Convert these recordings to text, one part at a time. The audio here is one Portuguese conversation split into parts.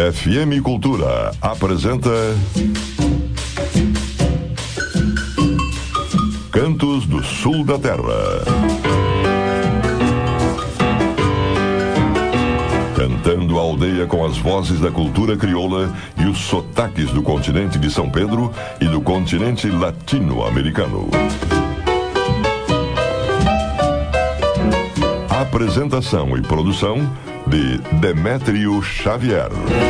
FM Cultura apresenta Cantos do Sul da Terra. Cantando a aldeia com as vozes da cultura crioula e os sotaques do continente de São Pedro e do continente latino-americano. Apresentação e produção de Demétrio Xavier.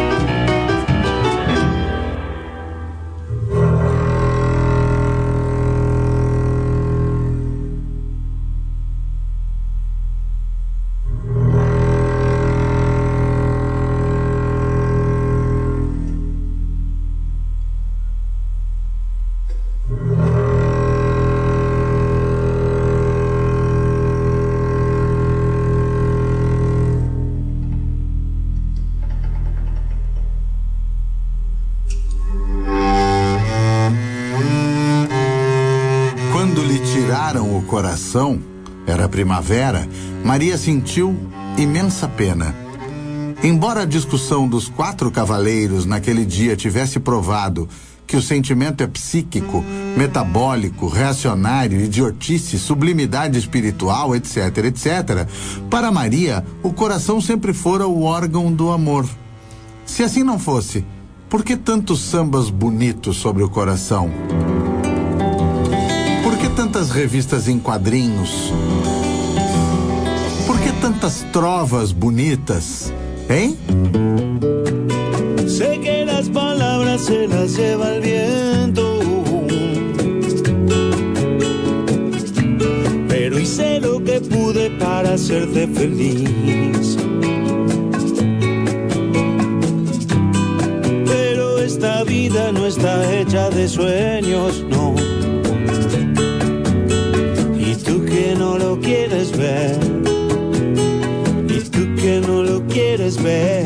Coração, era primavera, Maria sentiu imensa pena. Embora a discussão dos 4 cavaleiros naquele dia tivesse provado que o sentimento é psíquico, metabólico, reacionário, idiotice, sublimidade espiritual, etc., etc., para Maria, o coração sempre fora o órgão do amor. Se assim não fosse, por que tantos sambas bonitos sobre o coração? Por que tantas revistas em quadrinhos? Por que tantas trovas bonitas? Hein? Sé que las palabras se las lleva el viento, pero hice lo que pude para hacerte feliz. Pero esta vida no está hecha de sueños, no. No lo quieres ver, y tú que no lo quieres ver.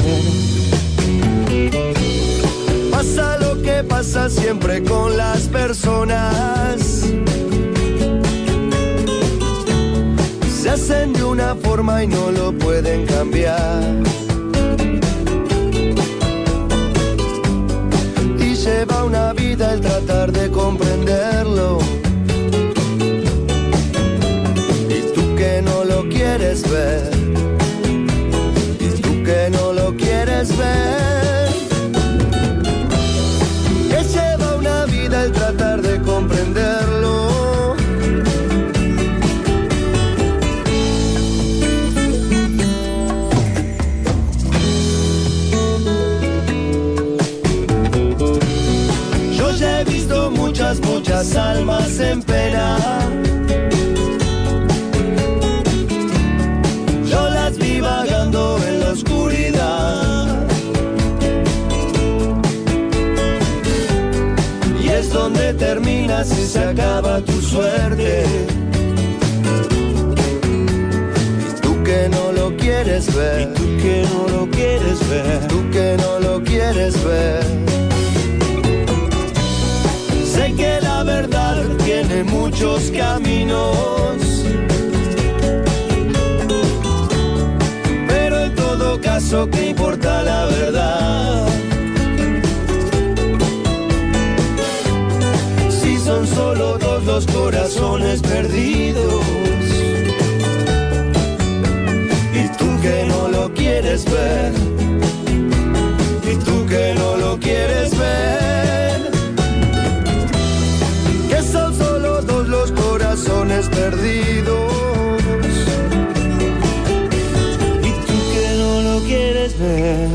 Pasa lo que pasa siempre con las personas, se hacen de una forma y no lo pueden cambiar, y lleva una vida el tratar de comprenderlo. No lo quieres ver, y tú que no lo quieres ver, que lleva una vida el tratar de comprenderlo. Yo ya he visto muchas almas en pena, vagando en la oscuridad, y es donde termina si se acaba tu suerte, y tú que no lo quieres ver, y tú que no lo quieres ver, tú que no lo quieres ver. Sé que la verdad tiene muchos caminos, caso que importa la verdad, si son solo 2 los corazones perdidos, y tú que no lo quieres ver, y tú que no lo quieres ver, que son solo 2 los corazones perdidos, quieres ver.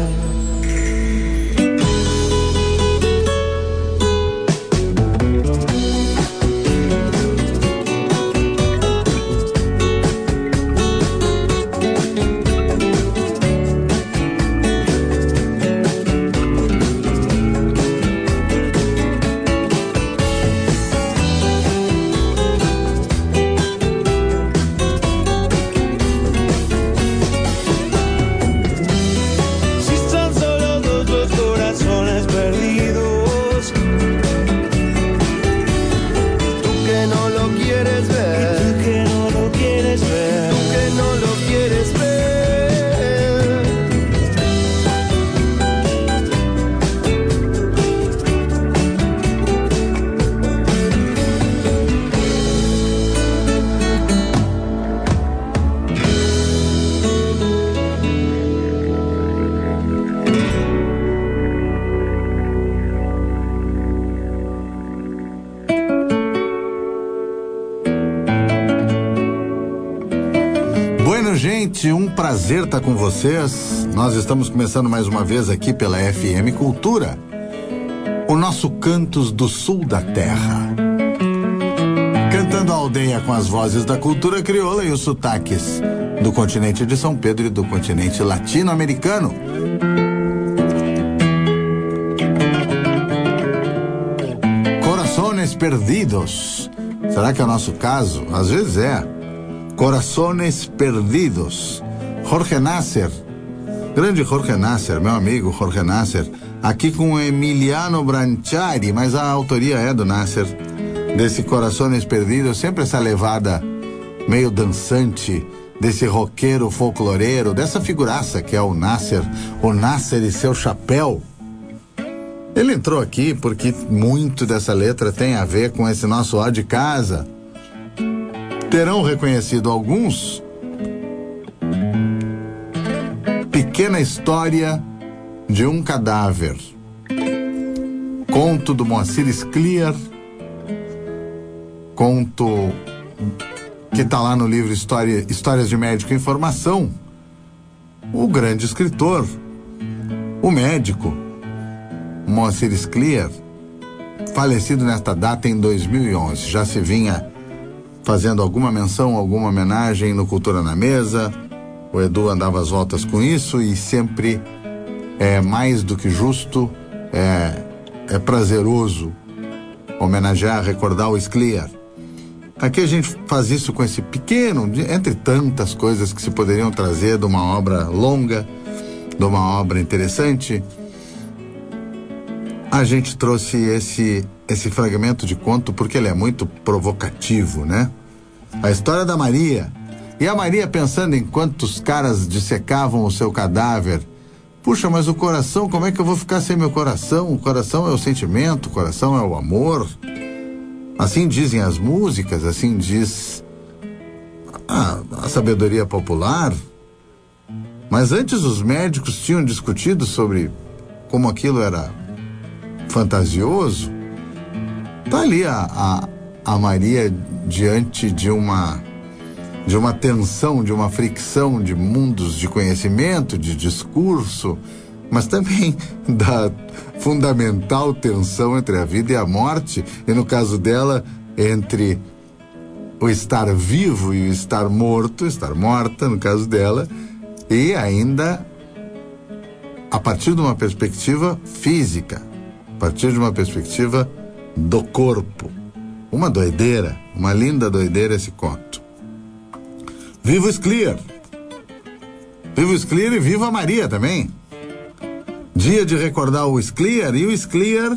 gente, um prazer estar com vocês. Nós estamos começando mais uma vez aqui pela FM Cultura, o nosso Cantos do Sul da Terra. Cantando a aldeia com as vozes da cultura crioula e os sotaques do continente de São Pedro e do continente latino-americano. Corações Perdidos. Será que é o nosso caso? Às vezes é. Corações Perdidos. Jorge Nasser, grande Jorge Nasser, meu amigo Jorge Nasser, aqui com Emiliano Branchiari, mas a autoria é do Nasser, desse Corações Perdidos, sempre essa levada meio dançante, desse roqueiro folcloreiro, dessa figuraça que é o Nasser e seu chapéu. Ele entrou aqui porque muito dessa letra tem a ver com esse nosso ó de casa. Terão reconhecido alguns. Pequena História de um Cadáver. Conto do Moacir Scliar. Conto que está lá no livro Histórias de Médico e Informação. O grande escritor, o médico, Moacir Scliar, falecido nesta data em 2011. Já se vinha fazendo alguma menção, alguma homenagem no Cultura na Mesa. O Edu andava às voltas com isso e sempre é mais do que justo, é prazeroso homenagear, recordar o Scliar. Aqui a gente faz isso com esse pequeno, entre tantas coisas que se poderiam trazer de uma obra longa, de uma obra interessante. A gente trouxe esse fragmento de conto porque ele é muito provocativo, né? A história da Maria. E a Maria pensando em quantos caras dissecavam o seu cadáver. Puxa, mas o coração, como é que eu vou ficar sem meu coração? O coração é o sentimento, o coração é o amor. Assim dizem as músicas, assim diz a sabedoria popular. Mas antes os médicos tinham discutido sobre como aquilo era fantasioso. Tá ali a Maria diante de uma tensão, de uma fricção de mundos de conhecimento, de discurso, mas também da fundamental tensão entre a vida e a morte, e no caso dela, entre o estar vivo e o estar morto, estar morta, no caso dela, e ainda a partir de uma perspectiva física, a partir de uma perspectiva do corpo. Uma doideira, uma linda doideira esse conto. Viva o Scliar! Viva o Scliar e viva a Maria também! Dia de recordar o Scliar, e o Scliar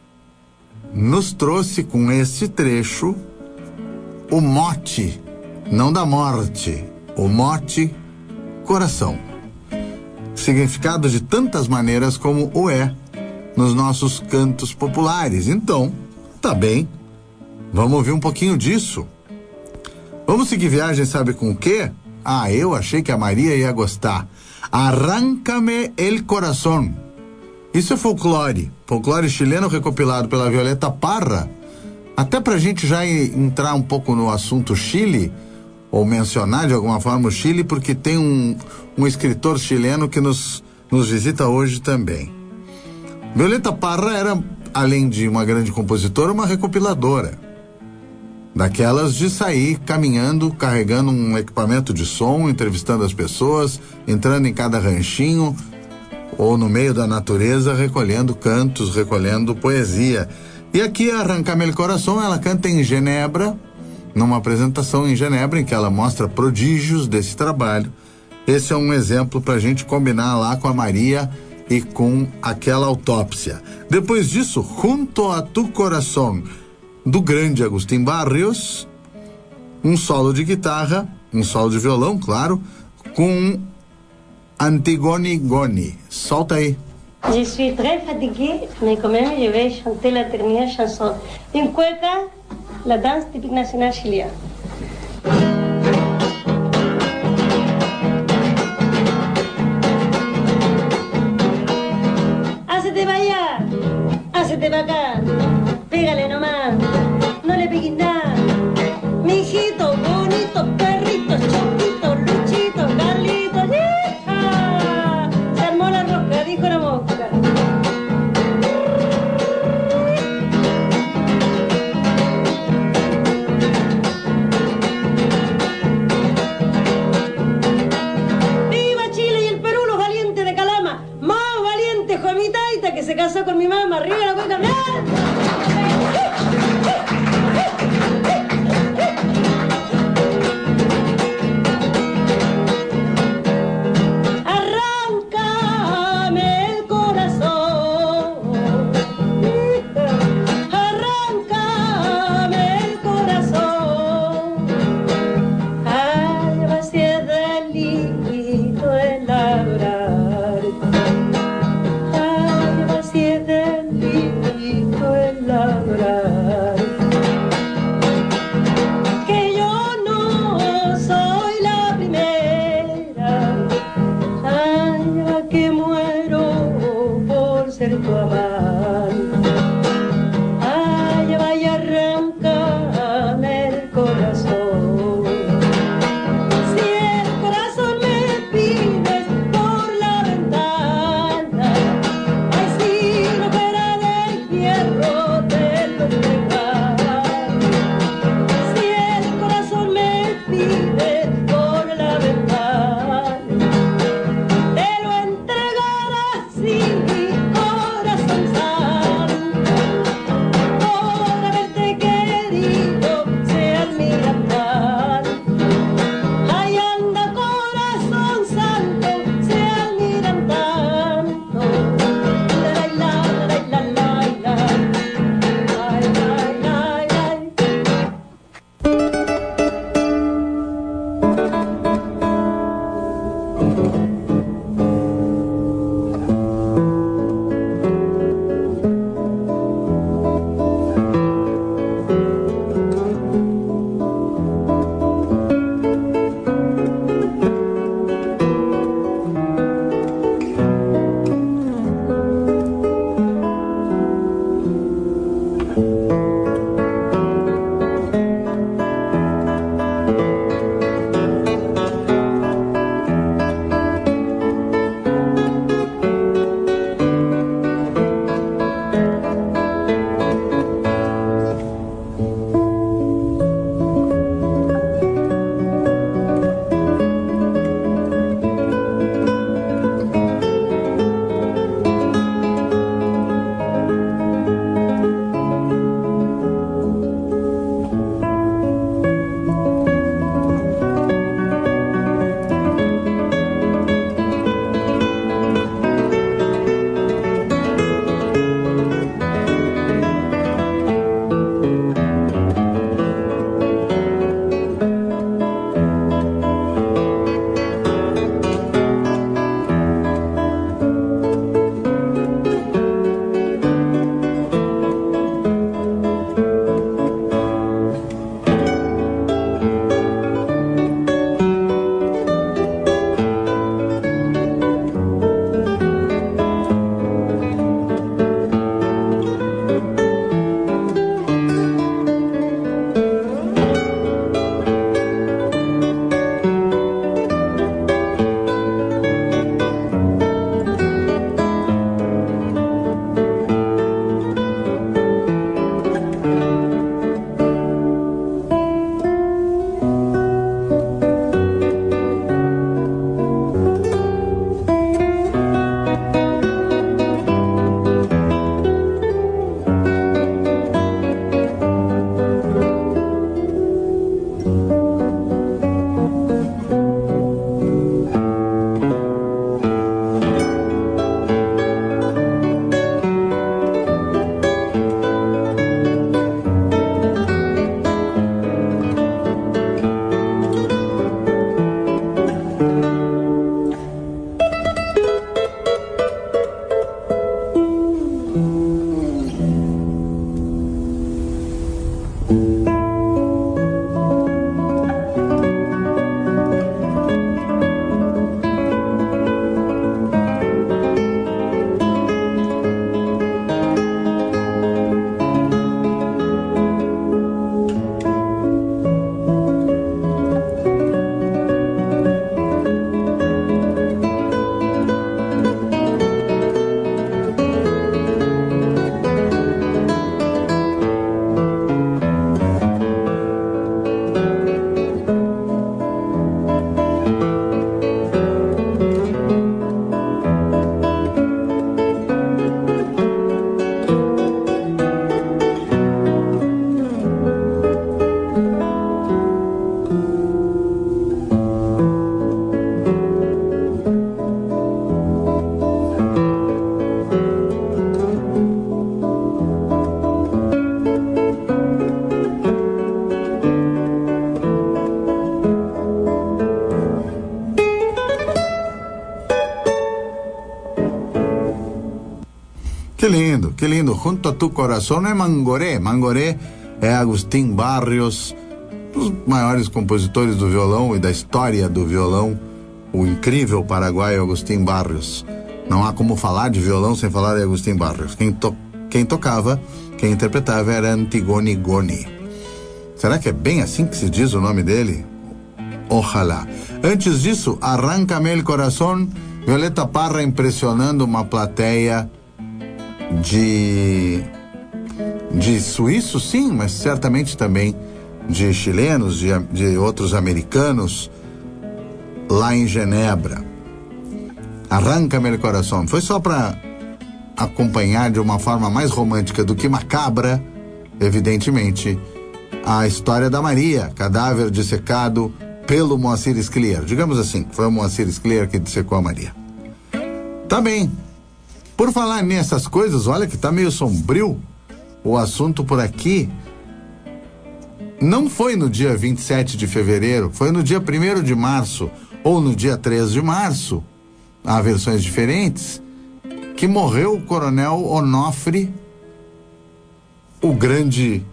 nos trouxe com esse trecho o mote, não da morte, o mote coração. Significado de tantas maneiras como o é nos nossos cantos populares. Então, tá bem, vamos ouvir um pouquinho disso. Vamos seguir viagem, sabe com o quê? Ah, eu achei que a Maria ia gostar. Arráncame el corazón. Isso é folclore chileno recopilado pela Violeta Parra. Até pra gente já entrar um pouco no assunto Chile, ou mencionar de alguma forma o Chile, porque tem um escritor chileno que nos visita hoje também. Violeta Parra era, além de uma grande compositora, uma recopiladora. Daquelas de sair caminhando, carregando um equipamento de som, entrevistando as pessoas, entrando em cada ranchinho, ou no meio da natureza, recolhendo cantos, recolhendo poesia. E aqui, Arráncame el Coração, ela canta em Genebra, numa apresentação em Genebra, em que ela mostra prodígios desse trabalho. Esse é um exemplo para a gente combinar lá com a Maria e com aquela autópsia. Depois disso, Junto a tu Coração, do grande Agustín Barrios, um solo de guitarra, um solo de violão, claro, com Antigone Goni. Solta aí. Je suis très fatiguée, mais quand même je vais chanter la dernière chanson. Une cueca, la danse typique nationale chilienne. Hacete para allá, hacete para acá, pégale nomás, no le pegues nada. Mi hijito bonito, perrito, chiquito, luchito, Que lindo, que lindo. Junto a tu coração é Mangoré. Mangoré é Agustín Barrios, um dos maiores compositores do violão e da história do violão, o incrível paraguaio Agustín Barrios. Não há como falar de violão sem falar de Agustín Barrios. Quem tocava, quem interpretava era Antigone Goni. Será que é bem assim que se diz o nome dele? Ojalá. Antes disso, Arráncame el Corazón, Violeta Parra impressionando uma plateia de suíços, sim, mas certamente também de chilenos, de outros americanos, lá em Genebra. Arráncame el Corazón. Foi só para acompanhar de uma forma mais romântica do que macabra, evidentemente, a história da Maria, cadáver dissecado pelo Moacir Scliar. Digamos assim, foi o Moacir Scliar que dissecou a Maria. Tá bem. Por falar nessas coisas, olha que tá meio sombrio o assunto por aqui. Não foi no dia 27 de fevereiro, foi no dia 1º de março ou no dia 3 de março, há versões diferentes, que morreu o coronel Onofre, o grande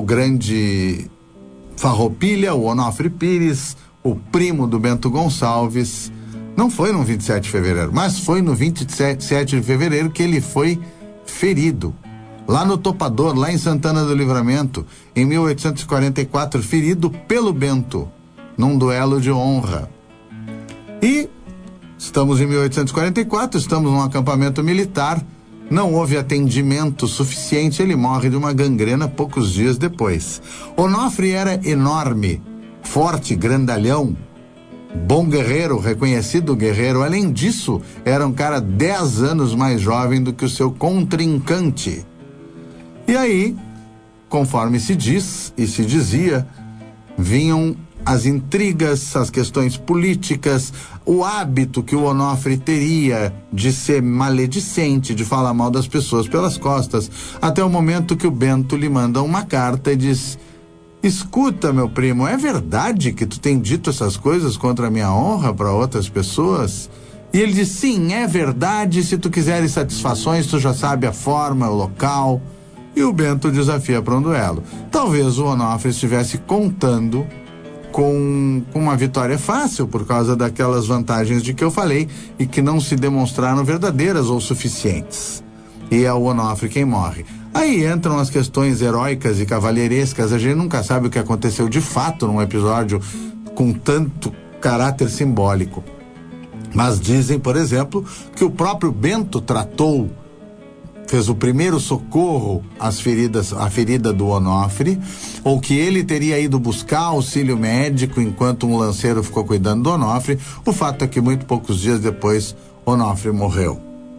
Farroupilha, o Onofre Pires, o primo do Bento Gonçalves. Não foi no 27 de fevereiro, mas foi no 27 de fevereiro que ele foi ferido. Lá no Topador, lá em Santana do Livramento, em 1844, ferido pelo Bento, num duelo de honra. E estamos em 1844, estamos num acampamento militar, não houve atendimento suficiente, ele morre de uma gangrena poucos dias depois. Onofre era enorme, forte, grandalhão, bom guerreiro, reconhecido guerreiro. Além disso, era um cara 10 anos mais jovem do que o seu contrincante. E aí, conforme se diz e se dizia, vinham as intrigas, as questões políticas, o hábito que o Onofre teria de ser maledicente, de falar mal das pessoas pelas costas, até o momento que o Bento lhe manda uma carta e diz: escuta, meu primo, é verdade que tu tem dito essas coisas contra a minha honra para outras pessoas? E ele diz: sim, é verdade, se tu quiseres satisfações, tu já sabe a forma, o local. E o Bento desafia para um duelo. Talvez o Onofre estivesse contando com uma vitória fácil por causa daquelas vantagens de que eu falei e que não se demonstraram verdadeiras ou suficientes. E é o Onofre quem morre. Aí entram as questões heróicas e cavalheirescas. A gente nunca sabe o que aconteceu de fato num episódio com tanto caráter simbólico. Mas dizem, por exemplo, que o próprio Bento fez o primeiro socorro à ferida do Onofre, ou que ele teria ido buscar auxílio médico enquanto um lanceiro ficou cuidando do Onofre. O fato é que muito poucos dias depois, Onofre morreu.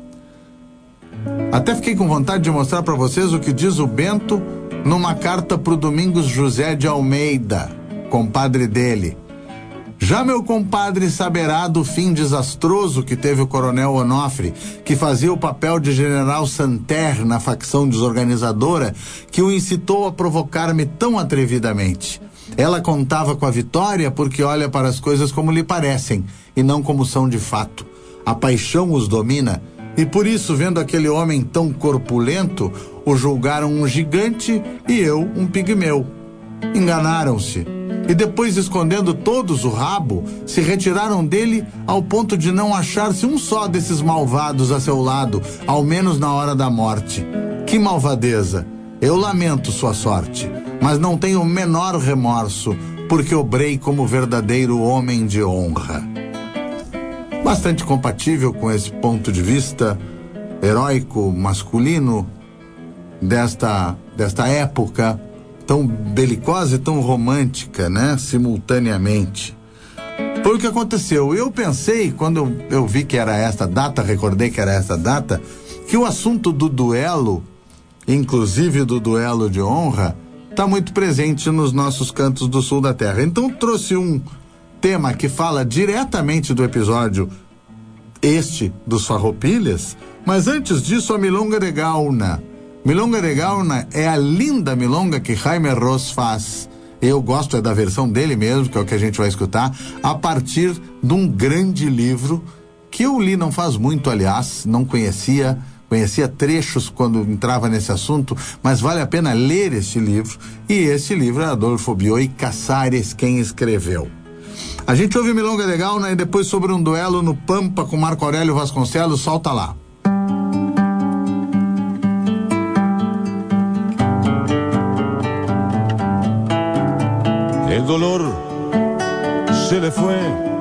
Até fiquei com vontade de mostrar para vocês o que diz o Bento numa carta para o Domingos José de Almeida, compadre dele. Já meu compadre saberá do fim desastroso que teve o coronel Onofre, que fazia o papel de general Santerre na facção desorganizadora, que o incitou a provocar-me tão atrevidamente. Ela contava com a vitória porque olha para as coisas como lhe parecem e não como são de fato. A paixão os domina e por isso, vendo aquele homem tão corpulento, o julgaram um gigante e eu um pigmeu. Enganaram-se. E depois, escondendo todos o rabo, se retiraram dele ao ponto de não achar-se um só desses malvados a seu lado, ao menos na hora da morte. Que malvadeza! Eu lamento sua sorte, mas não tenho o menor remorso, porque obrei como verdadeiro homem de honra. Bastante compatível com esse ponto de vista heróico, masculino, desta época tão belicosa e tão romântica, né? Simultaneamente. Foi o que aconteceu. Eu pensei, quando eu vi que era esta data, recordei que era esta data, que o assunto do duelo, inclusive do duelo de honra, está muito presente nos nossos cantos do sul da terra. Então trouxe um tema que fala diretamente do episódio dos Farroupilhas, mas antes disso a Milonga de Gauna. Milonga de Gauna é a linda milonga que Jaime Ross faz. Eu gosto da versão dele mesmo, que é o que a gente vai escutar, a partir de um grande livro que eu li não faz muito, aliás, não conhecia conhecia trechos quando entrava nesse assunto, mas vale a pena ler esse livro, e esse livro é Adolfo Bioy Casares quem escreveu. A gente ouve Milonga Legal, né? E depois sobre um duelo no Pampa com Marco Aurélio Vasconcelos, solta lá. El dolor se le fue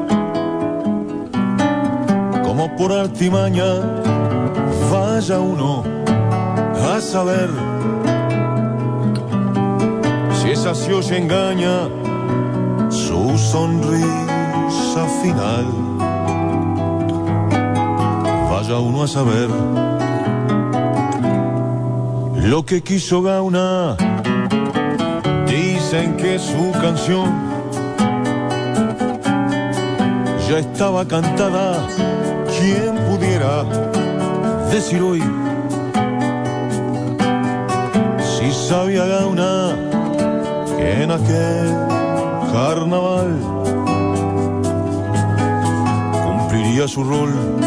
como por artimaña, vaya uno a saber si esa se oye engaña su sonrisa final. Vaya uno a saber lo que quiso Gauna. Dicen que su canción ya estaba cantada. ¿Quién pudiera decir hoy si sabía Gauna que en aquel carnaval cumpliría su rol?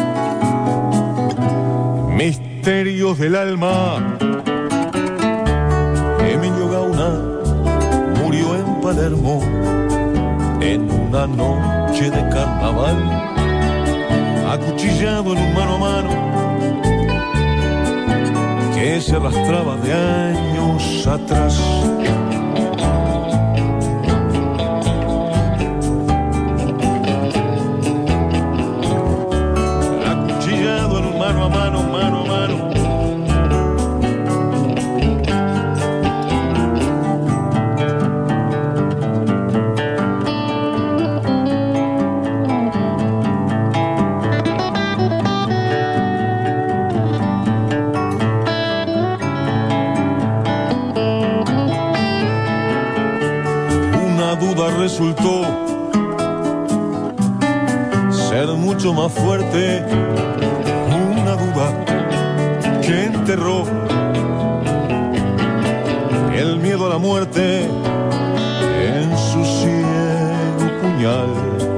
Misterios del alma. Emilio Gauna murió en Palermo en una noche de carnaval, acuchillado en un mano a mano que se arrastraba de años atrás. Acuchillado en un mano a mano, mano a mano. Resultó ser mucho más fuerte, una duda que enterró el miedo a la muerte en su ciego puñal.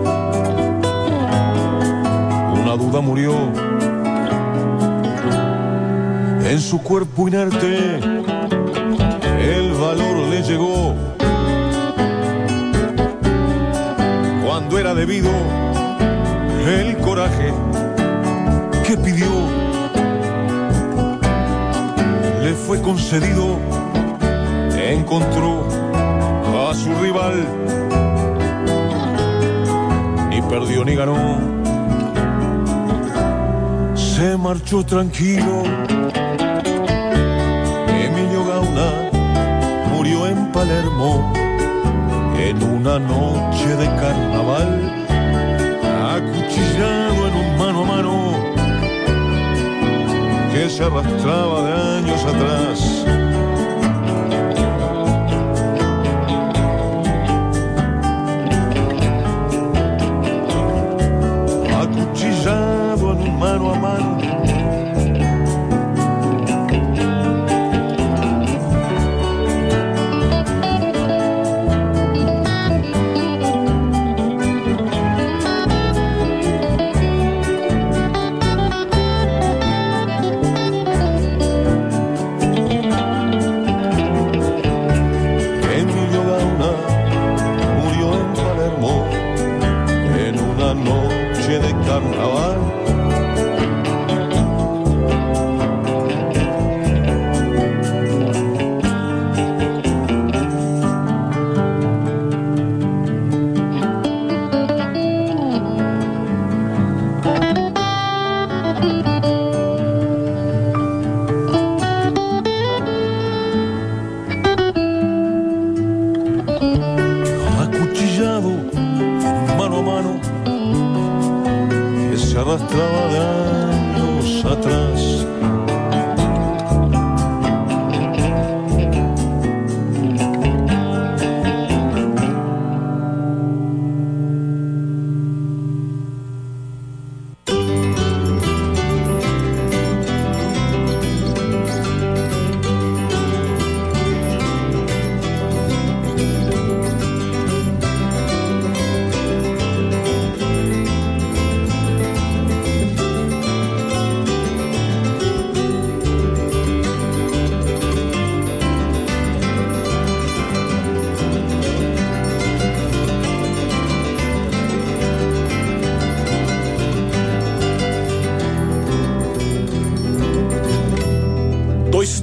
Una duda murió en su cuerpo inerte, el valor le llegó cuando era debido, el coraje que pidió le fue concedido. Encontró a su rival, ni perdió ni ganó, se marchó tranquilo. Emilio Gauna murió en Palermo en una noche de carnaval, acuchillado en un mano a mano que se arrastraba de años atrás. Acuchillado en un mano a mano. Arrastraba de años atrás.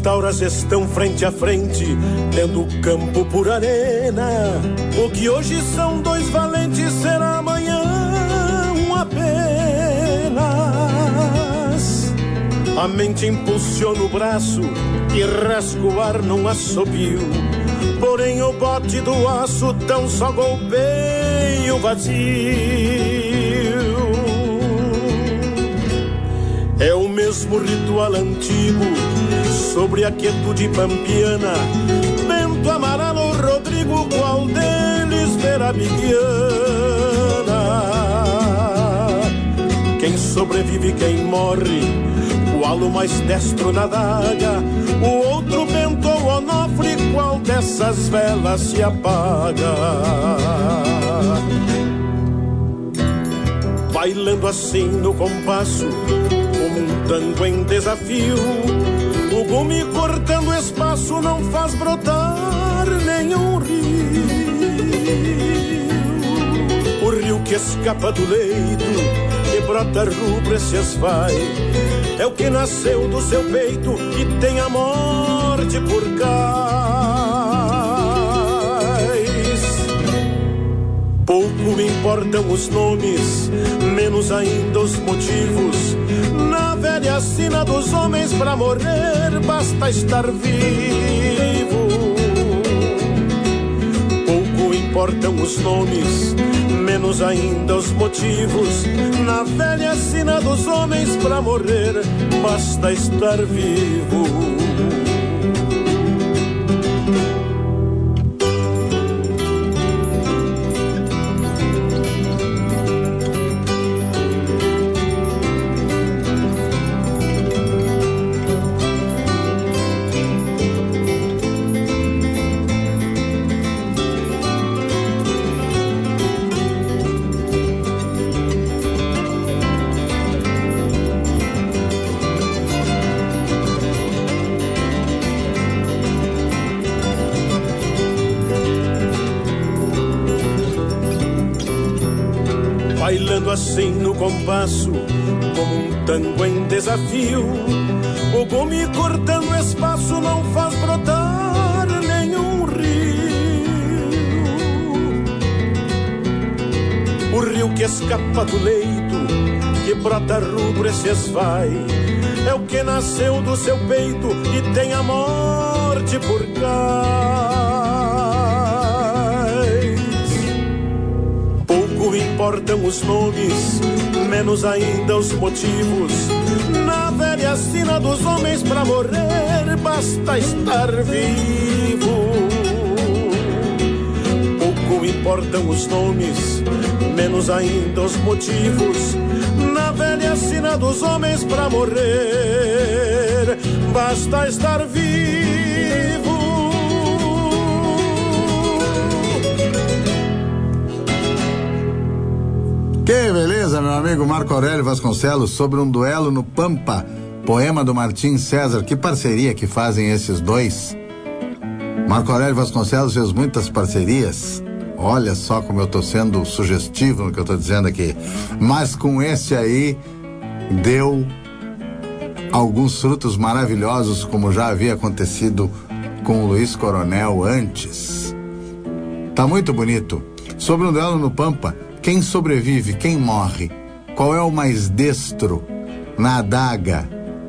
tauras estão frente a frente, tendo campo por arena. O que hoje são dois valentes será amanhã um apenas. A mente impulsiona o braço e rasga o ar num assobio, porém o bote do aço tão só golpeia o vazio. É o mesmo ritual antigo sobre a quietude pampiana. Bento, Amarelo, Rodrigo, qual deles verá Bibiana? Quem sobrevive, quem morre, qual o mais destro na daga? O outro Bento ou Onofre, qual dessas velas se apaga? Bailando assim no compasso, como um tango em desafio, o gume cortando espaço não faz brotar nenhum rio. O rio que escapa do leito, que brota rubro e se esvai, é o que nasceu do seu peito e tem a morte por cais. Pouco importam os nomes, menos ainda os motivos. Na velha sina dos homens, pra morrer basta estar vivo. Pouco importam os nomes, menos ainda os motivos. Na velha sina dos homens, pra morrer basta estar vivo. Bailando assim no compasso, como um tango em desafio, o gume cortando espaço não faz brotar nenhum rio. O rio que escapa do leito, que brota rubro e se esvai, é o que nasceu do seu peito e tem a morte por cais. Pouco importam os nomes, menos ainda os motivos. Na velha sina dos homens, pra morrer basta estar vivo. Pouco importam os nomes, menos ainda os motivos. Na velha sina dos homens, pra morrer basta estar vivo. Que beleza, meu amigo Marco Aurélio Vasconcelos, sobre um duelo no Pampa, poema do Martim César. Que parceria que fazem esses dois. Marco Aurélio Vasconcelos fez muitas parcerias. Olha só como eu tô sendo sugestivo no que eu tô dizendo aqui. Mas com esse aí, deu alguns frutos maravilhosos, como já havia acontecido com o Luiz Coronel antes. Tá muito bonito. Sobre um duelo no Pampa, quem sobrevive, quem morre? Qual é o mais destro na adaga?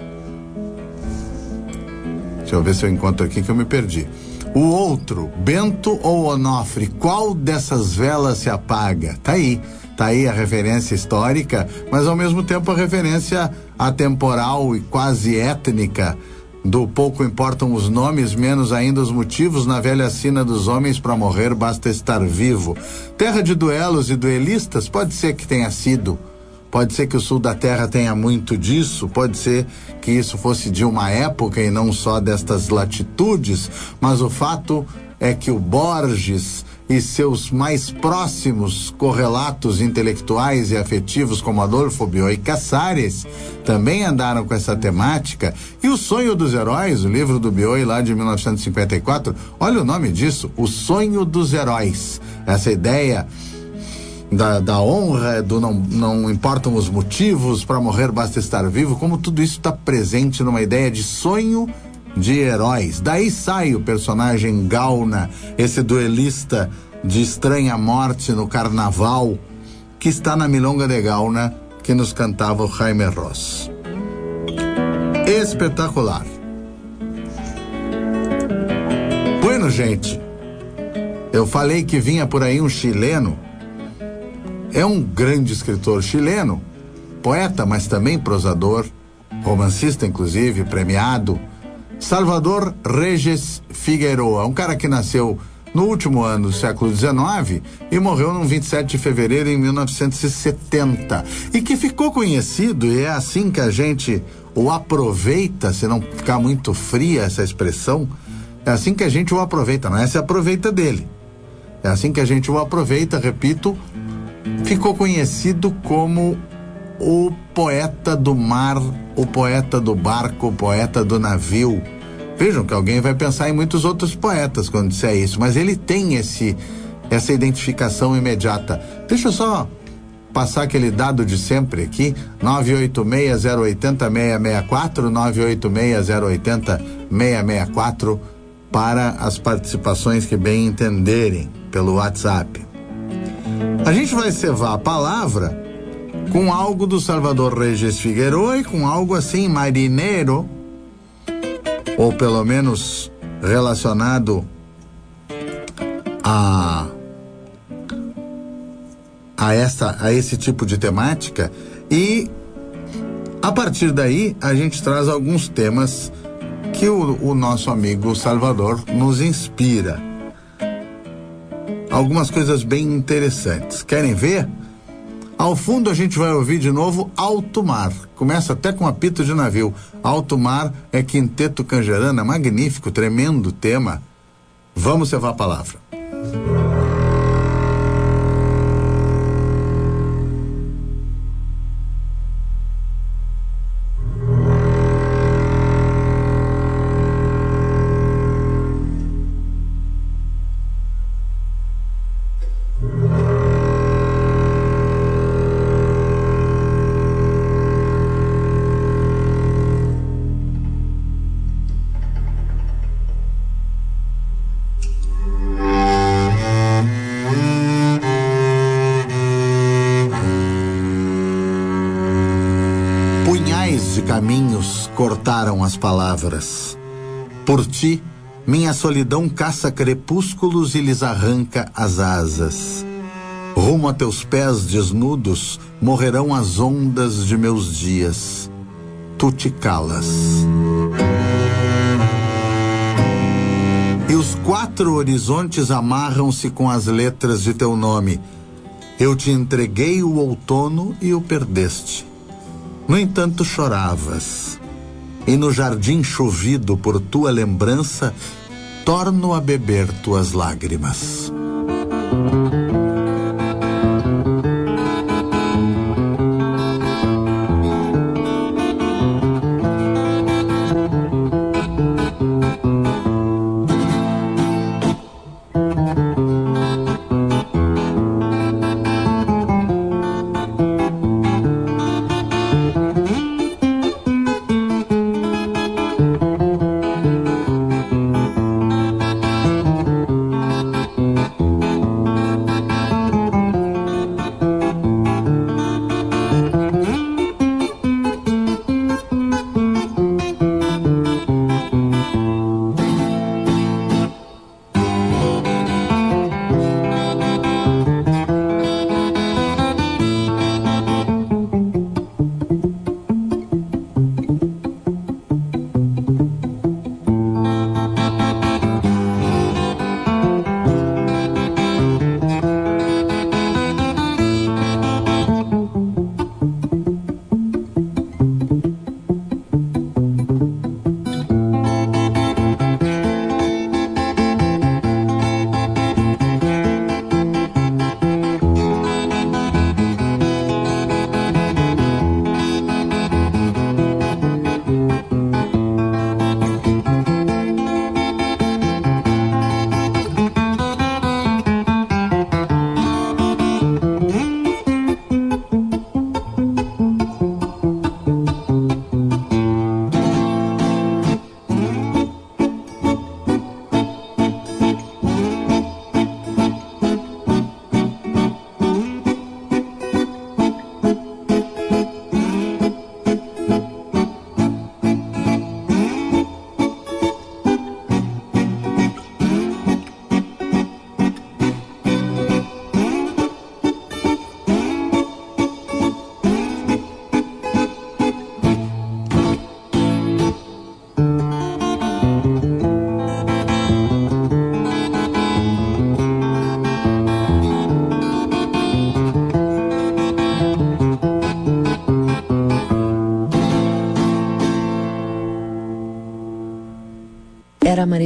Deixa eu ver se eu encontro aqui que eu me perdi. O outro, Bento ou Onofre, qual dessas velas se apaga? Tá aí a referência histórica, mas ao mesmo tempo a referência atemporal e quase étnica do pouco importam os nomes, menos ainda os motivos. Na velha sina dos homens, para morrer basta estar vivo. Terra de duelos e duelistas, pode ser que tenha sido. Pode ser que o sul da terra tenha muito disso, pode ser que isso fosse de uma época e não só destas latitudes, mas o fato é que o Borges e seus mais próximos correlatos intelectuais e afetivos, como Adolfo Bioy Casares, também andaram com essa temática. E O Sonho dos Heróis, o livro do Bioy lá de 1954, olha o nome disso, O Sonho dos Heróis. Essa ideia da honra, do não importam os motivos, para morrer basta estar vivo, como tudo isso está presente numa ideia de sonho de heróis. Daí sai o personagem Gauna, esse duelista de estranha morte no carnaval, que está na Milonga de Gauna, que nos cantava o Jaime Ross. Espetacular. Bueno, gente, eu falei que vinha por aí um chileno. É um grande escritor chileno, poeta, mas também prosador, romancista, inclusive, premiado. Salvador Regis Figueroa, um cara que nasceu no último ano do século XIX e morreu no 27 de fevereiro de 1970. E que ficou conhecido, e é assim que a gente o aproveita, se não ficar muito fria essa expressão, é assim que a gente o aproveita, não é? Se aproveita dele. É assim que a gente o aproveita, repito, ficou conhecido como o poeta do mar, o poeta do barco, o poeta do navio. Vejam que alguém vai pensar em muitos outros poetas quando disser isso, mas ele tem essa identificação imediata. Deixa eu só passar aquele dado de sempre aqui, 986-080-664, 986-080-664, para as participações que bem entenderem pelo WhatsApp. A gente vai cevar a palavra com algo do Salvador Regis Figueroa e com algo assim, marineiro, ou pelo menos relacionado a esse tipo de temática, e a partir daí a gente traz alguns temas que o nosso amigo Salvador nos inspira. Algumas coisas bem interessantes. Querem ver? Ao fundo a gente vai ouvir de novo Alto Mar. Começa até com apito de navio. Alto Mar é Quinteto Canjerana, magnífico, tremendo tema. Vamos cevar a palavra. Caminhos cortaram as palavras. Por ti, minha solidão caça crepúsculos e lhes arranca as asas. Rumo a teus pés desnudos morrerão as ondas de meus dias. Tu te calas. E os 4 horizontes amarram-se com as letras de teu nome. Eu te entreguei o outono e o perdeste. No entanto, choravas, e no jardim chovido por tua lembrança, torno a beber tuas lágrimas.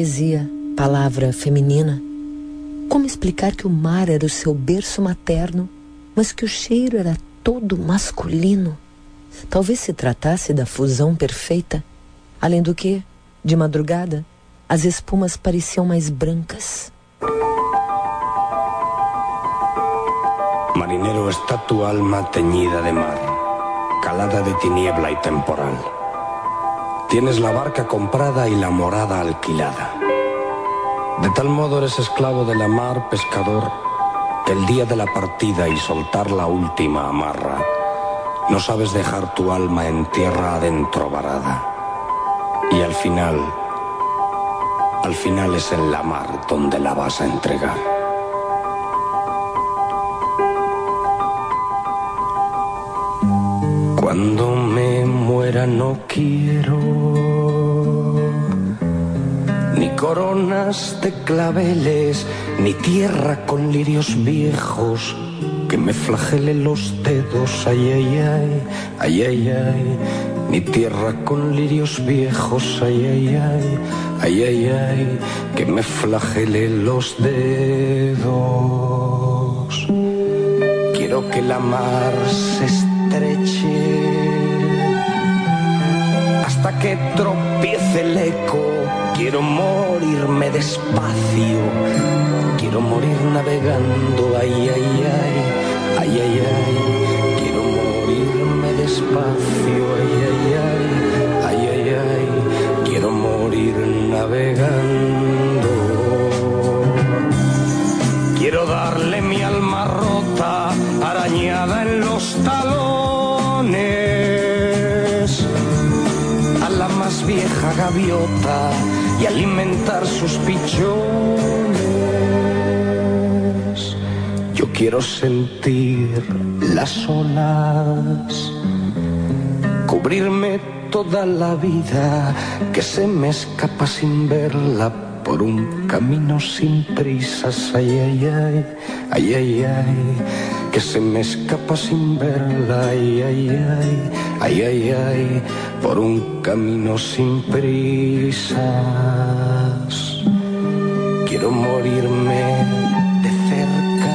poesia, palavra feminina. Como explicar que o mar era o seu berço materno, mas que o cheiro era todo masculino? Talvez se tratasse da fusão perfeita. Além do que, de madrugada, as espumas pareciam mais brancas. Marinero, está tu alma teñida de mar, calada de tiniebla y temporal. Tienes la barca comprada y la morada alquilada. De tal modo eres esclavo de la mar, pescador, que el día de la partida y soltar la última amarra, no sabes dejar tu alma en tierra adentro varada. Y al final es en la mar donde la vas a entregar. Cuando me muera no quiero ni coronas de claveles, ni tierra con lirios viejos que me flagelen los dedos, ay, ay, ay, ay, ay, ay. Ni tierra con lirios viejos, ay, ay, ay, ay, ay, ay, que me flagelen los dedos. Quiero que la mar se estreche hasta que tropiece el eco. Quiero morirme despacio, quiero morir navegando, ay, ay, ay, ay, ay, ay. Quiero morirme despacio, ay, ay, ay, ay, ay, ay. Quiero morir navegando. Quiero darle mi alma rota, arañada en los talones, a la más vieja gaviota y alimentar sus pichones. Yo quiero sentir las olas, cubrirme toda la vida que se me escapa sin verla por un camino sin prisas, ay, ay, ay, ay, ay, ay, que se me escapa sin verla, ay, ay, ay, ay, ay, ay, por un camino sin prisas. Quiero morirme de cerca,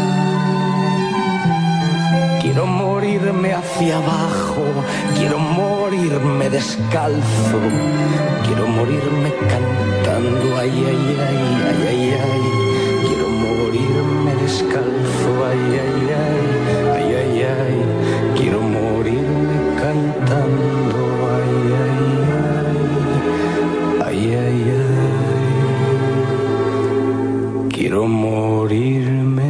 quiero morirme hacia abajo, quiero morirme descalzo, quiero morirme cantando, ay, ay, ay, ay, ay, ay. Quiero morirme descalzo, ay, ay, ay, ay, ay, ay. Quiero morirme cantando, ay, ay, ay, ay, ay, ay. Quiero morirme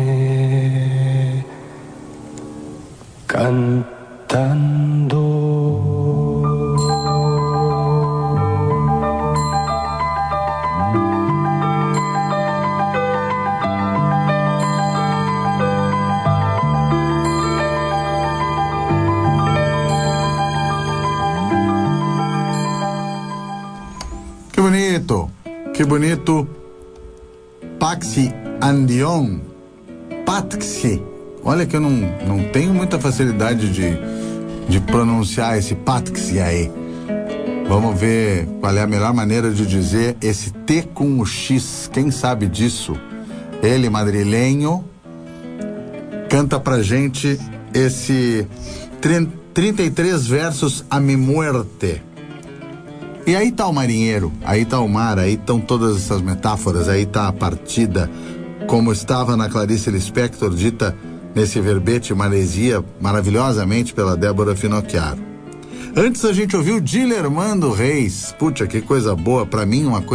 cantando. Que bonito. Paxi Andion. Paxi. Olha que eu não tenho muita facilidade de pronunciar esse Paxi aí. Vamos ver qual é a melhor maneira de dizer esse T com o X. Quem sabe disso? Ele, madrilenho, canta pra gente esse 33 versos a mi muerte. E aí tá o marinheiro, aí tá o mar, aí estão todas essas metáforas, aí tá a partida, como estava na Clarice Lispector, dita nesse verbete Maresia, maravilhosamente pela Débora Finocchiaro. Antes a gente ouviu Dilermando Reis, puxa, que coisa boa, pra mim uma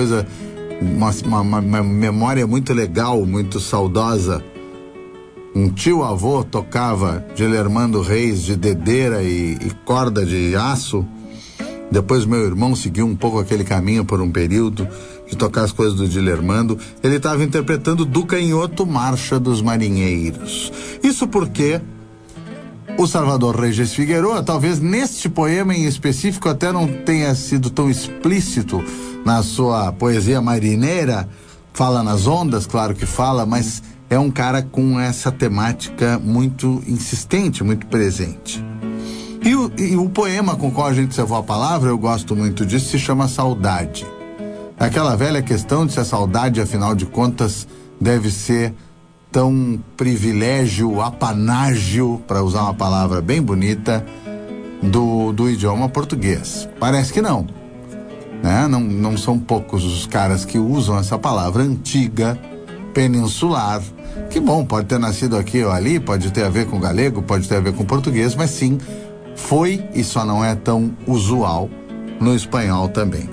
memória muito legal, muito saudosa. Um tio-avô tocava Dilermando Reis de dedeira e corda de aço. Depois meu irmão seguiu um pouco aquele caminho por um período de tocar as coisas do Dilermando. Ele estava interpretando do Canhoto, Marcha dos Marinheiros. Isso porque o Salvador Regis Figueroa, talvez neste poema em específico até não tenha sido tão explícito na sua poesia marineira, fala nas ondas, claro que fala, mas é um cara com essa temática muito insistente, muito presente. E o poema com o qual a gente cevou a palavra, eu gosto muito disso, se chama Saudade. Aquela velha questão de se a saudade, afinal de contas, deve ser tão privilégio, apanágio, para usar uma palavra bem bonita, do idioma português. Parece que não. Né? Não são poucos os caras que usam essa palavra antiga, peninsular, que bom, pode ter nascido aqui ou ali, pode ter a ver com galego, pode ter a ver com português, mas sim, foi e só não é tão usual no espanhol também.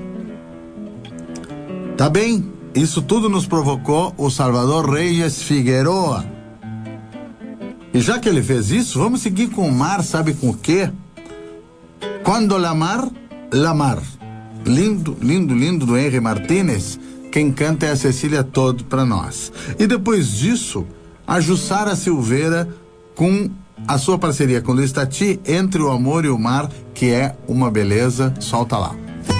Tá bem, isso tudo nos provocou o Salvador Reyes Figueroa. E já que ele fez isso, vamos seguir com o mar, sabe com o quê? Quando la mar, la mar. Lindo, lindo, lindo, do Henry Martínez. Quem canta é a Cecília Todd para nós. E depois disso, a Jussara Silveira com a sua parceria com Luiz Tati, Entre o Amor e o Mar, que é uma beleza. Solta lá.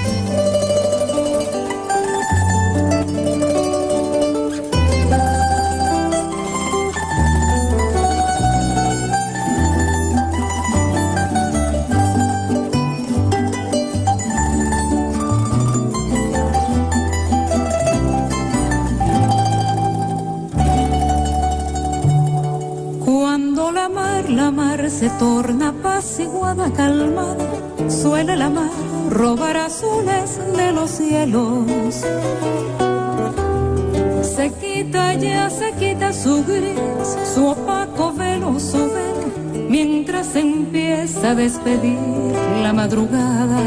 Se torna apaciguada, calmada, suele la mar robar azules de los cielos. Se quita ya, se quita su gris, su opaco velo, su velo, mientras empieza a despedir la madrugada.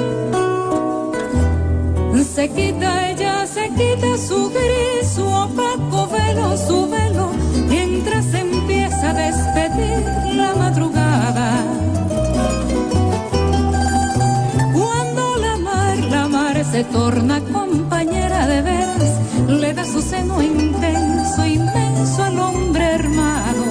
Se quita ella, se quita su gris, su opaco velo, su velo, mientras empieza a despedir la madrugada. Cuando la mar se torna compañera de veras, le da su seno intenso, inmenso al hombre hermano.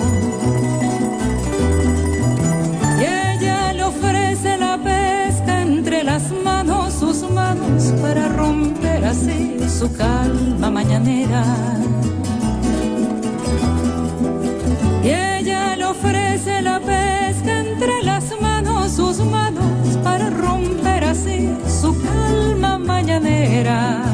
Y ella le ofrece la pesca entre las manos, sus manos, para romper así su calma mañanera. Y ella le ofrece la pesca entre las manos, sus manos, para romper así su calma mañanera.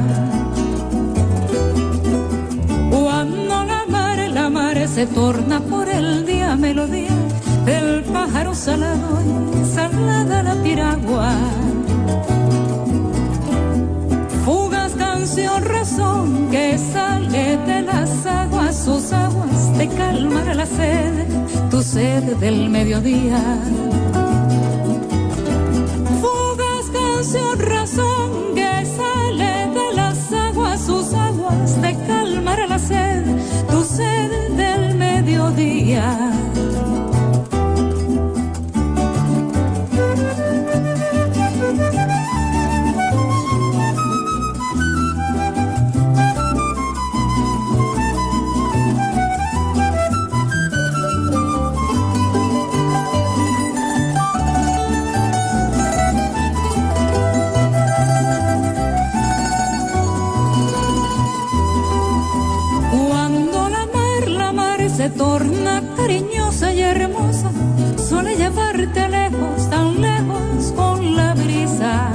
Cuando la mar se torna por el día melodía del pájaro salado y salada la piragua. Fugaz canción, razón que sale de las aguas, sus aguas te calmará la sed, tu sed del mediodía. Fugaz canción, razón que sale de las aguas, sus aguas te calmará la sed, tu sed del mediodía. Torna cariñosa y hermosa, suele llevarte lejos, tan lejos con la brisa.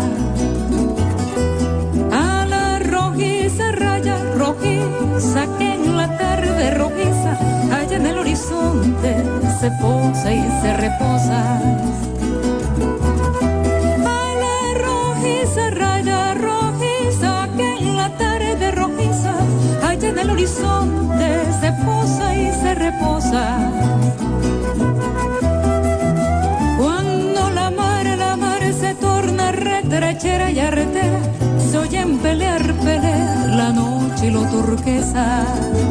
A la rojiza raya rojiza que en la tarde rojiza allá en el horizonte se posa y se reposa. A la rojiza raya rojiza que en la tarde rojiza allá en el horizonte se posa y se reposa. Cuando la mar se torna retrechera y arretera, se oyen pelear la noche y lo turquesa.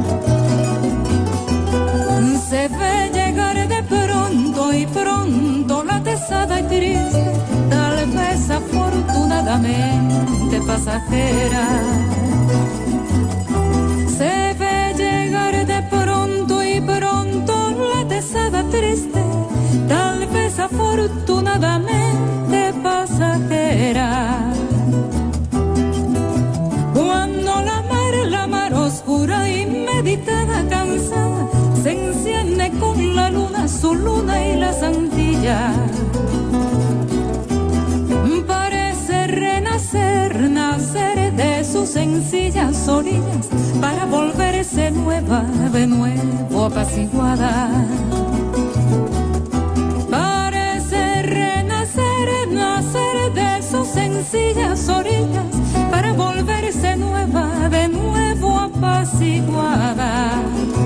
Se ve llegar de pronto y pronto la pesada y triste, tal vez afortunadamente pasajera. Se ve llegar de pronto y pronto la pesada triste, tal vez afortunadamente pasajera. Cuando la mar oscura y meditada, cansada, se enciende con la luna, su luna y la santilla. Parece renacer, nacer de sus orillas para volverse nueva, de nuevo apaciguada. Parece renacer, nacer de sus sencillas orillas para volverse nueva, de nuevo apaciguada.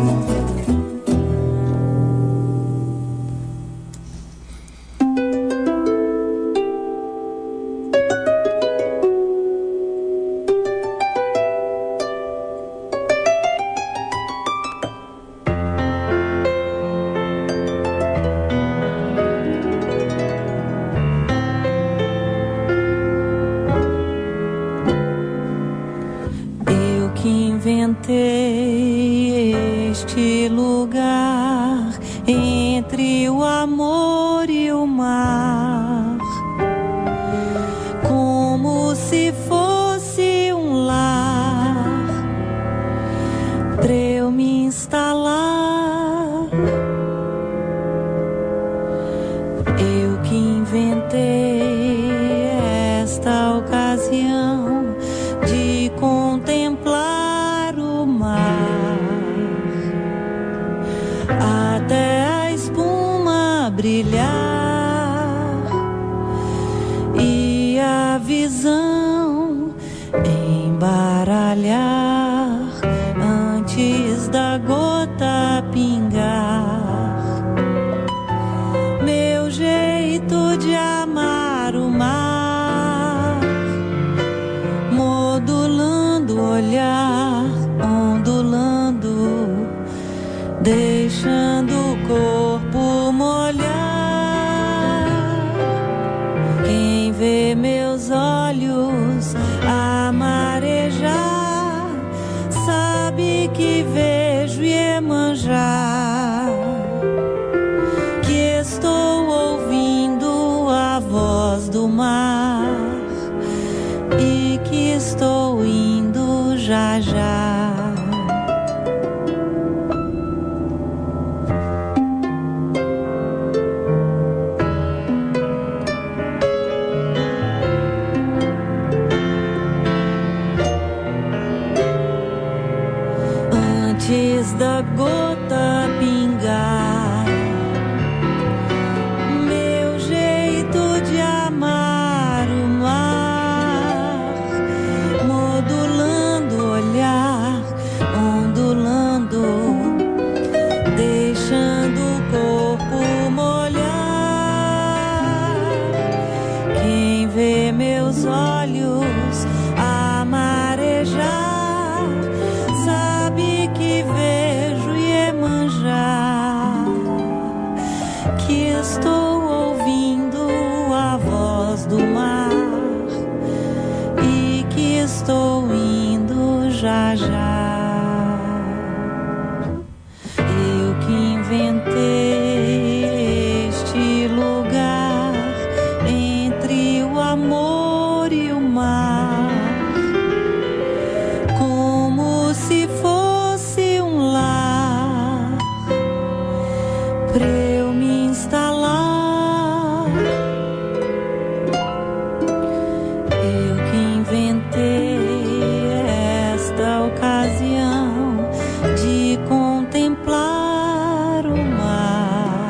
Inventei este lugar entre o amor e o mar, como se fosse um lar pra eu me instalar. Eu que inventei esta ocasião de contemplar o mar, até a espuma brilhar e a visão embaralhar antes da gota pingar. Meu jeito de amar o mar, modulando o olhar, ondulando, deixando o corpo molhar. Quem vê meus olhos a marejar, sabe que vejo Iemanjá, que estou ouvindo a voz do mar e que estou indo já já. Antes da gota pingar, meu jeito de amar o mar, modulando o olhar, ondulando, deixando o corpo molhar. Quem vê meus olhos a marejar, sabe que vejo Iemanjá, que estou ouvindo a voz do mar e que estou indo já já. Eu que inventei este lugar entre o amor e o mar, como se fosse um lar pra eu me instalar. Eu que inventei esta ocasião de contemplar o mar,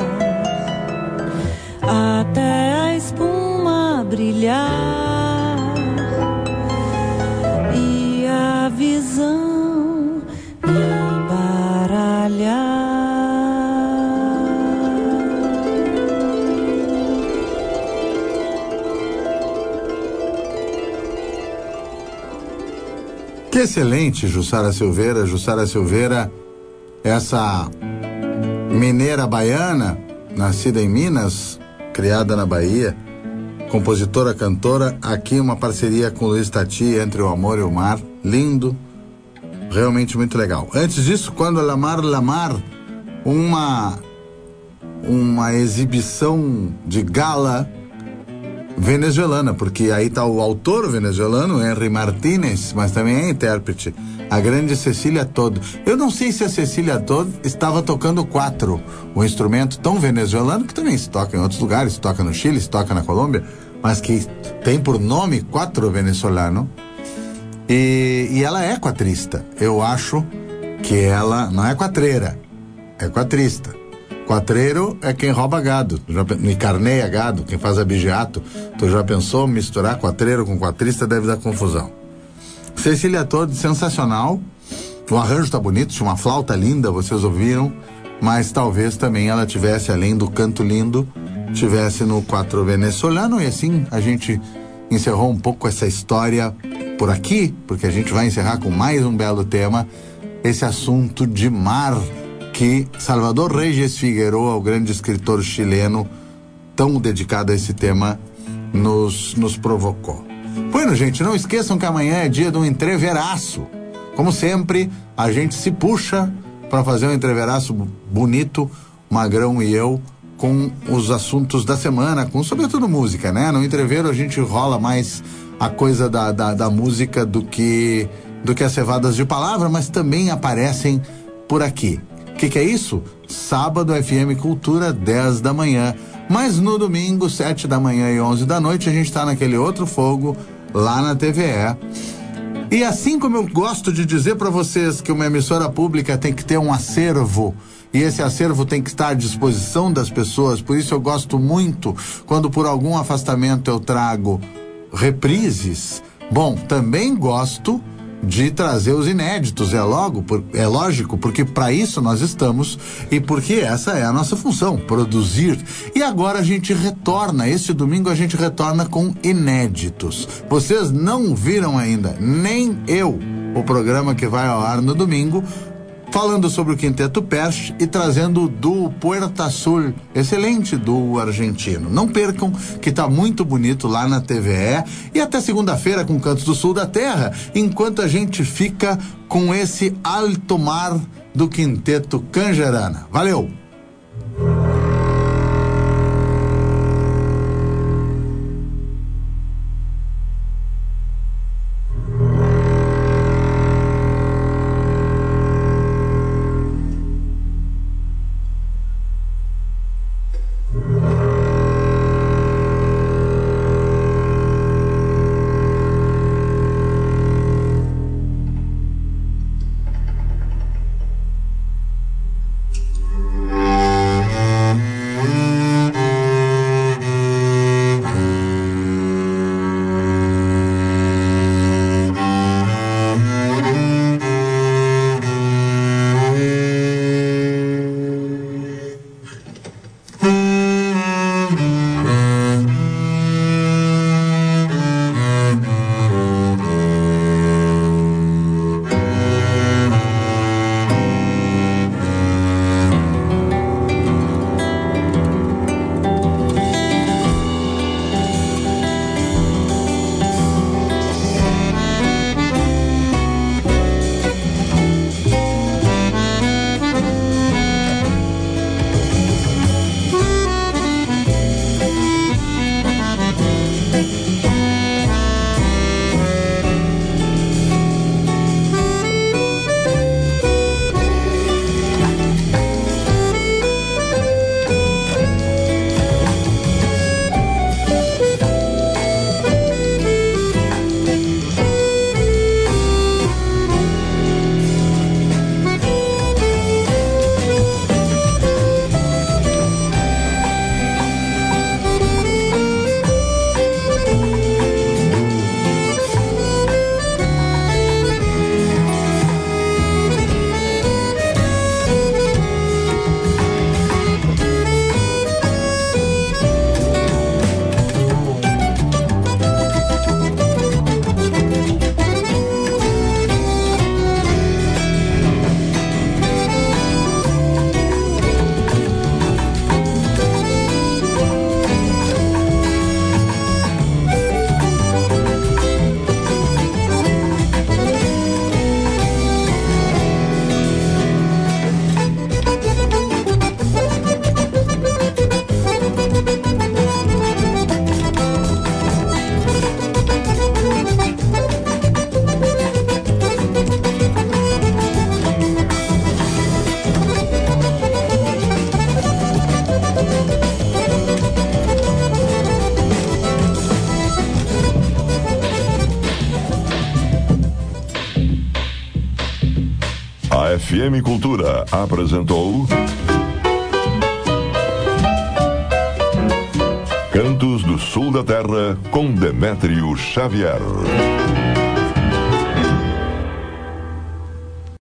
até a espuma brilhar e a visão embaralhar. Que excelente, Jussara Silveira. Jussara Silveira, essa mineira baiana, nascida em Minas, criada na Bahia, compositora, cantora, aqui uma parceria com Luiz Tati, Entre o Amor e o Mar, lindo, realmente muito legal. Antes disso, Quando Lamar, uma exibição de gala venezuelana, porque aí está o autor venezuelano, Henry Martínez, mas também é intérprete, a grande Cecília Todd. Eu não sei se a Cecília Todd estava tocando quatro, um instrumento tão venezuelano que também se toca em outros lugares, se toca no Chile, se toca na Colômbia, mas que tem por nome quatro venezuelano. E ela é quatrista. Eu acho que ela não é quatreira, é quatrista. Quatreiro é quem rouba gado, me carneia gado, quem faz abigeato. Tu já pensou misturar quatreiro com quatrista? Deve dar confusão. Cecília Todi, sensacional. O arranjo tá bonito, tinha uma flauta linda, vocês ouviram, mas talvez também ela tivesse, além do canto lindo, tivesse no quatro venezuelano. E assim a gente encerrou um pouco essa história por aqui, porque a gente vai encerrar com mais um belo tema, esse assunto de mar que Salvador Reyes Figueroa, o grande escritor chileno, tão dedicado a esse tema, nos provocou. Bueno, gente, não esqueçam que amanhã é dia de um entreveraço. Como sempre, a gente se puxa para fazer um entreveraço bonito, Magrão e eu, com os assuntos da semana, com sobretudo música, né? No entrevero a gente rola mais a coisa da música do que as cevadas de palavra, mas também aparecem por aqui. O que é isso? Sábado, FM Cultura, 10 da manhã. Mas no domingo, 7 da manhã e 11 da noite, a gente está naquele outro fogo, lá na TVE. E assim como eu gosto de dizer para vocês que uma emissora pública tem que ter um acervo, e esse acervo tem que estar à disposição das pessoas, por isso eu gosto muito quando por algum afastamento eu trago reprises. Bom, também gosto de trazer os inéditos, é lógico, porque para isso nós estamos e porque essa é a nossa função, produzir. E agora a gente retorna, este domingo a gente retorna com inéditos. Vocês não viram ainda, nem eu, o programa que vai ao ar no domingo, falando sobre o Quinteto Perche e trazendo o duo Puerta Sul, excelente duo argentino. Não percam, que tá muito bonito lá na TVE, e até segunda-feira com Cantos do Sul da Terra, enquanto a gente fica com esse alto mar do Quinteto Canjerana. Valeu! FM Cultura apresentou Cantos do Sul da Terra com Demétrio Xavier.